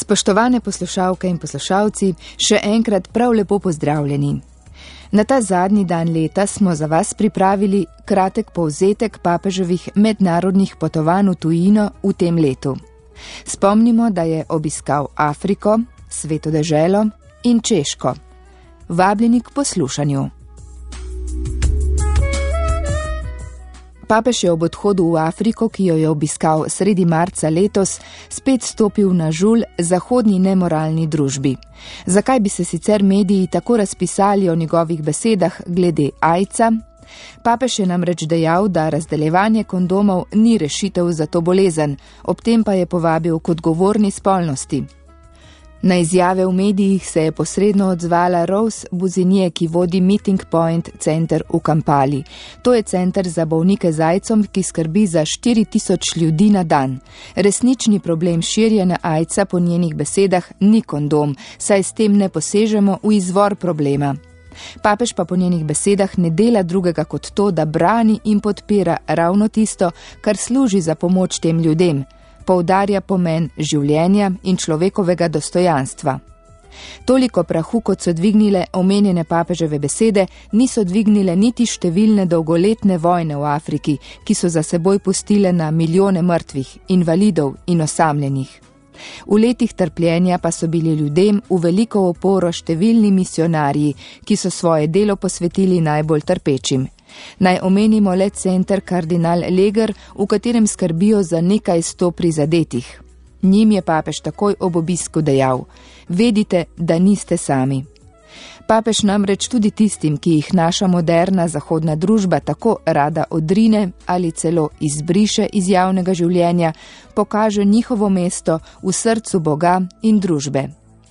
Spoštovane poslušalke in poslušalci, še enkrat prav lepo pozdravljeni. Na ta zadnji dan leta smo za vas pripravili kratek povzetek papeževih mednarodnih potovanj v tujino v tem letu. Spomnimo, da je obiskal Afriko, Sveto deželo in Češko. Vabljeni k poslušanju. Papež je ob odhodu v Afriko, ki jo je obiskal sredi marca letos, spet stopil na žulj zahodni nemoralni družbi. Zakaj bi se sicer mediji tako razpisali o njegovih besedah glede AIDS-a? Papež je namreč dejal, da razdeljevanje kondomov ni rešitev za to bolezen, ob tem pa je povabil k odgovorni spolnosti. Na izjave v medijih se je posredno odzvala Rose Buzinje, ki vodi Meeting Point center v Kampali. To je center za bolnike z AIDS-om, ki skrbi za 4000 ljudi na dan. Resnični problem širjenja AIDS-a po njenih besedah ni kondom, saj s tem ne posežemo v izvor problema. Papež pa po njenih besedah ne dela drugega kot to, da brani in podpira ravno tisto, kar služi za pomoč tem ljudem. Poudarja pomen življenja in človekovega dostojanstva. Toliko prahu, kot so dvignile omenjene papeževe besede, niso dvignile niti številne dolgoletne vojne v Afriki, ki so za seboj pustile na milijone mrtvih, invalidov in osamljenih. V letih trpljenja pa so bili ljudem v veliko oporo številni misionarji, ki so svoje delo posvetili najbolj trpečim. Naj omenimo le center Kardinal Leger, v katerem skrbijo za nekaj 100 prizadetih. Njim je papež takoj ob obisku dejal: vedite, da niste sami. Papež namreč tudi tistim, ki jih naša moderna zahodna družba tako rada odrine ali celo izbriše iz javnega življenja, pokaže njihovo mesto v srcu Boga in družbe.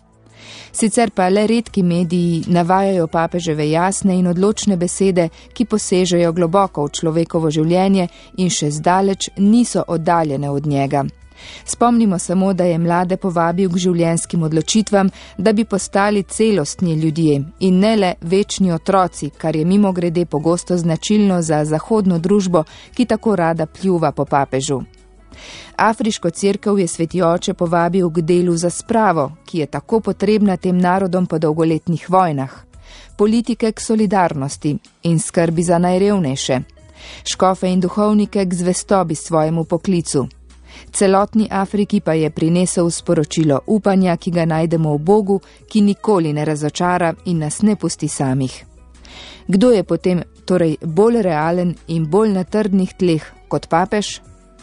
Sicer pa le redki mediji navajajo papeževe jasne in odločne besede, ki posežejo globoko v človekovo življenje in še zdaleč niso oddaljene od njega. Spomnimo samo, da je mlade povabil k življenjskim odločitvam, da bi postali celostni ljudje in ne le večni otroci, kar je mimogrede pogosto značilno za zahodno družbo, ki tako rada pljuva po papežu. Afriško cerkev je sveti oče povabil k delu za spravo, ki je tako potrebna tem narodom po dolgoletnih vojnah, politike k solidarnosti in skrbi za najrevnejše, škofe in duhovnike k zvestobi svojemu poklicu. Celotni Afriki pa je prinesel sporočilo upanja, ki ga najdemo v Bogu, ki nikoli ne razočara in nas ne pusti samih. Kdo je potem torej bolj realen in bolj na trdnih tleh kot papež?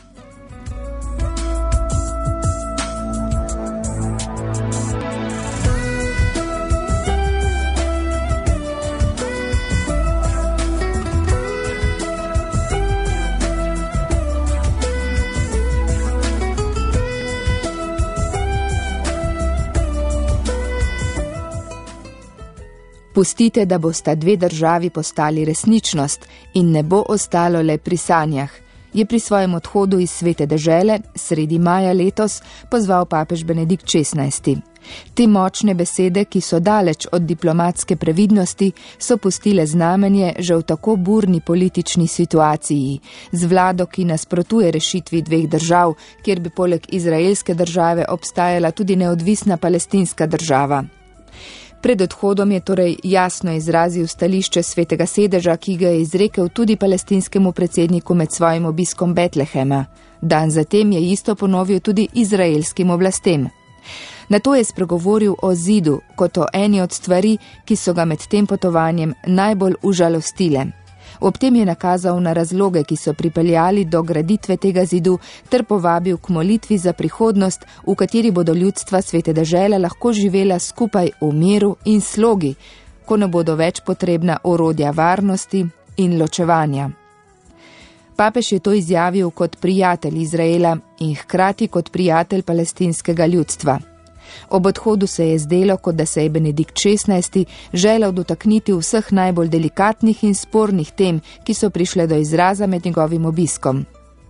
Pustite, da bosta dve državi postali resničnost in ne bo ostalo le pri sanjah, je pri svojem odhodu iz Svete dežele sredi maja letos pozval papež Benedikt XVI. Te močne besede, ki so daleč od diplomatske previdnosti, so pustile znamenje že v tako burni politični situaciji, z vlado, ki nasprotuje rešitvi dveh držav, kjer bi poleg izraelske države obstajala tudi neodvisna palestinska država. Pred odhodom je torej jasno izrazil stališče Svetega sedeža, ki ga je izrekel tudi palestinskemu predsedniku med svojim obiskom Betlehema. Dan zatem je isto ponovil tudi izraelskim oblastem. Nato je spregovoril o zidu kot o eni od stvari, ki so ga med tem potovanjem najbolj užalostile. Ob tem je nakazal na razloge, ki so pripeljali do graditve tega zidu, ter povabil k molitvi za prihodnost, v kateri bodo ljudstva Svete dežele lahko živela skupaj v miru in slogi, ko ne bodo več potrebna orodja varnosti in ločevanja. Papež je to izjavil kot prijatelj Izraela in hkrati kot prijatelj palestinskega ljudstva. Ob odhodu se je zdelo, kot da se je Benedikt XVI želel dotakniti vseh najbolj delikatnih in spornih tem, ki so prišle do izraza med njegovim obiskom.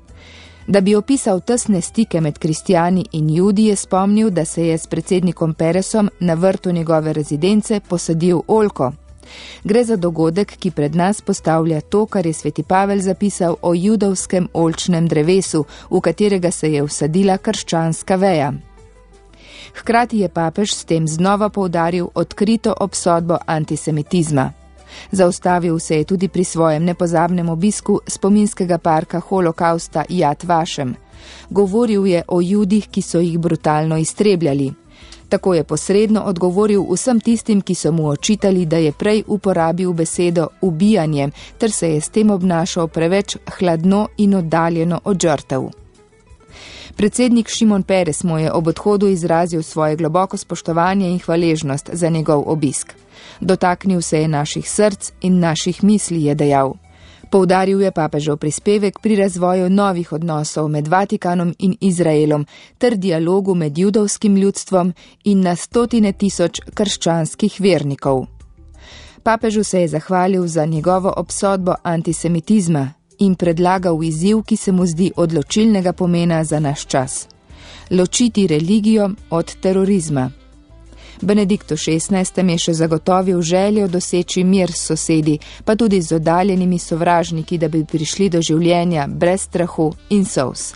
Da bi opisal tesne stike med kristjani in Judi, je spomnil, da se je s predsednikom Peresom na vrtu njegove rezidence posadil oljko. Gre za dogodek, ki pred nas postavlja to, kar je sveti Pavel zapisal o judovskem oljčnem drevesu, v katerega se je vsadila krščanska veja. Hkrati je papež s tem znova poudaril odkrito obsodbo antisemitizma. Zaustavil se je tudi pri svojem nepozabnem obisku spominskega parka holokausta Yad Vashem. Govoril je o Judih, ki so jih brutalno iztrebljali. Tako je posredno odgovoril vsem tistim, ki so mu očitali, da je prej uporabil besedo ubijanje, ter se je s tem obnašal preveč hladno in oddaljeno od žrtev. Predsednik Šimon Peres mu je ob odhodu izrazil svoje globoko spoštovanje in hvaležnost za njegov obisk. Dotaknil se je naših src in naših misli, je dejal. Poudaril je papežev prispevek pri razvoju novih odnosov med Vatikanom in Izraelom ter dialogu med judovskim ljudstvom in na 100.000 krščanskih vernikov. Papežu se je zahvalil za njegovo obsodbo antisemitizma in predlagal izziv, ki se mu zdi odločilnega pomena za naš čas. Ločiti religijo od terorizma. Benediktu XVI. Je še zagotovil željo doseči mir s sosedi, pa tudi z oddaljenimi sovražniki, da bi prišli do življenja brez strahu in solz.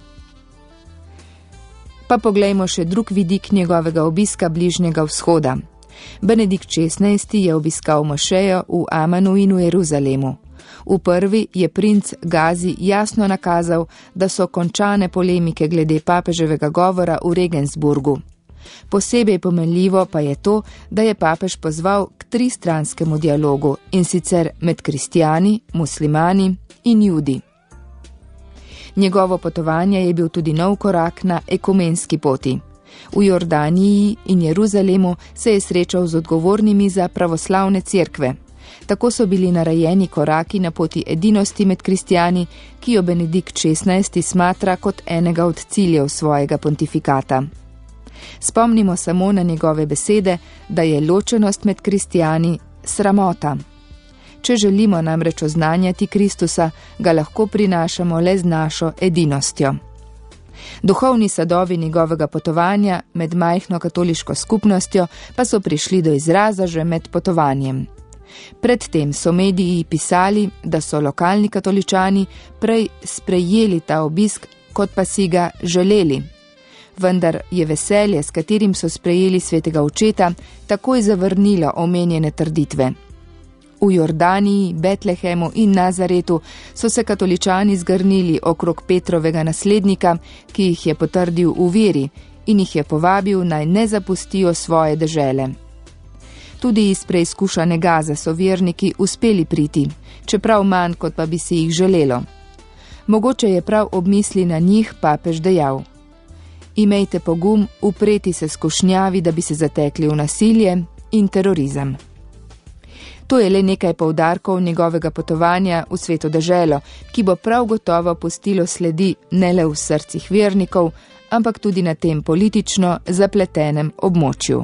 Pa poglejmo še drug vidik njegovega obiska Bližnjega vzhoda. Benedikt XVI. Je obiskal mošejo v Amanu in v Jeruzalemu. V prvi je princ Gazi jasno nakazal, da so končane polemike glede papeževega govora v Regensburgu. Posebej pomenljivo pa je to, da je papež pozval k tristranskemu dialogu, in sicer med kristjani, muslimani in judi. Njegovo potovanje je bil tudi nov korak na ekumenski poti. V Jordaniji in Jeruzalemu se je srečal z odgovornimi za pravoslavne cerkve. Tako so bili narejeni koraki na poti edinosti med kristjani, ki jo Benedikt XVI. Smatra kot enega od ciljev svojega pontifikata. Spomnimo samo na njegove besede, da je ločenost med kristjani sramota. Če želimo namreč oznanjati Kristusa, ga lahko prinašamo le z našo edinostjo. Duhovni sadovi njegovega potovanja med majhno katoliško skupnostjo pa so prišli do izraza že med potovanjem. Predtem so mediji pisali, da so lokalni katoličani prej sprejeli ta obisk, kot pa si ga želeli. Vendar je veselje, s katerim so sprejeli svetega očeta, takoj zavrnilo omenjene trditve. V Jordaniji, Betlehemu in Nazaretu so se katoličani zgrnili okrog Petrovega naslednika, ki jih je potrdil v veri in jih je povabil, naj ne zapustijo svoje dežele. Tudi iz preizkušane Gaze so verniki uspeli priti, čeprav manj, kot pa bi si jih želelo. Mogoče je prav ob misli na njih papež dejal: imejte pogum upreti se skušnjavi, da bi se zatekli v nasilje in terorizem. To je le nekaj poudarkov njegovega potovanja v sveto deželo, ki bo prav gotovo pustilo sledi ne le v srcih vernikov, ampak tudi na tem politično zapletenem območju.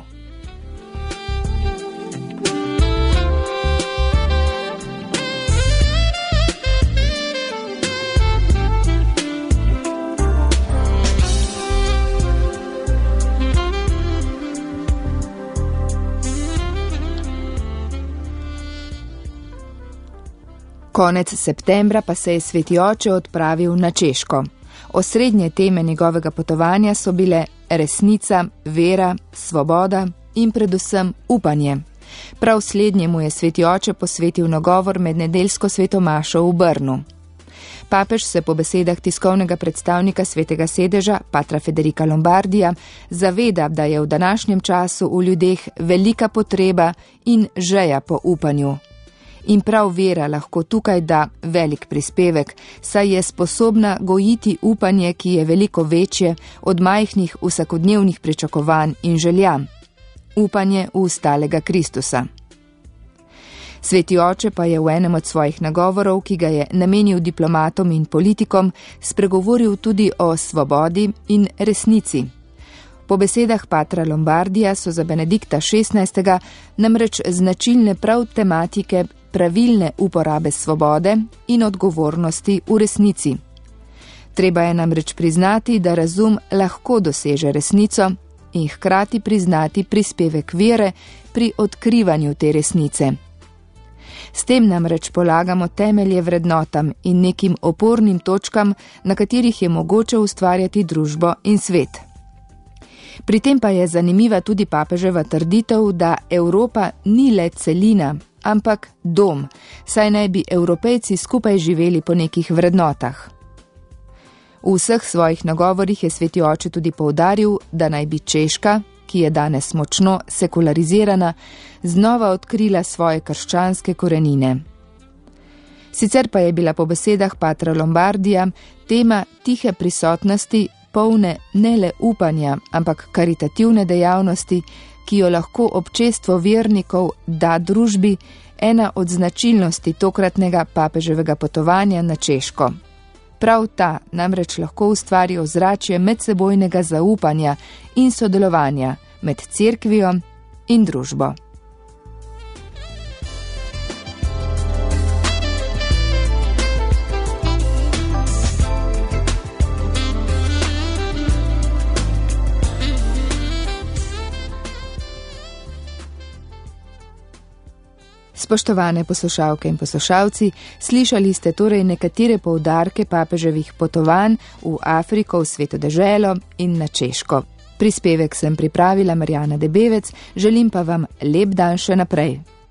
Konec septembra pa se je sveti oče odpravil na Češko. Osrednje teme njegovega potovanja so bile resnica, vera, svoboda in predvsem upanje. Prav slednjemu je sveti oče posvetil nagovor med nedeljsko svetomašo v Brnu. Papež se po besedah tiskovnega predstavnika svetega sedeža, patra Federica Lombardija, zaveda, da je v današnjem času v ljudeh velika potreba in želja po upanju. In prav vera lahko tukaj da velik prispevek, saj je sposobna gojiti upanje, ki je veliko večje od majhnih vsakodnevnih pričakovanj in želja. Upanje v ustalega Kristusa. Sveti oče pa je v enem od svojih nagovorov, ki ga je namenil diplomatom in politikom, spregovoril tudi o svobodi in resnici. Po besedah patra Lombardija so za Benedikta XVI. Namreč značilne prav tematike pravilne uporabe svobode in odgovornosti v resnici. Treba je namreč priznati, da razum lahko doseže resnico in hkrati priznati prispevek vere pri odkrivanju te resnice. S tem namreč polagamo temelje vrednotam in nekim opornim točkam, na katerih je mogoče ustvarjati družbo in svet. Pri tem pa je zanimiva tudi papeževa trditev, da Evropa ni le celina, ampak dom, saj naj bi Evropejci skupaj živeli po nekih vrednotah. V vseh svojih nagovorih je sveti oče tudi poudaril, da naj bi Češka, ki je danes močno sekularizirana, znova odkrila svoje krščanske korenine. Sicer pa je bila po besedah patra Lombardija tema tihe prisotnosti polne ne le upanja, ampak karitativne dejavnosti, ki jo lahko občestvo vernikov da družbi, ena od značilnosti tokratnega papeževega potovanja na Češko. Prav ta namreč lahko ustvari ozračje medsebojnega zaupanja in sodelovanja med cerkvijo in družbo. Spoštovane poslušalke in poslušalci, slišali ste torej nekatere poudarke papeževih potovanj v Afriko, v Sveto deželo in na Češko. Prispevek sem pripravila Marjana Debevec, želim pa vam lep dan še naprej.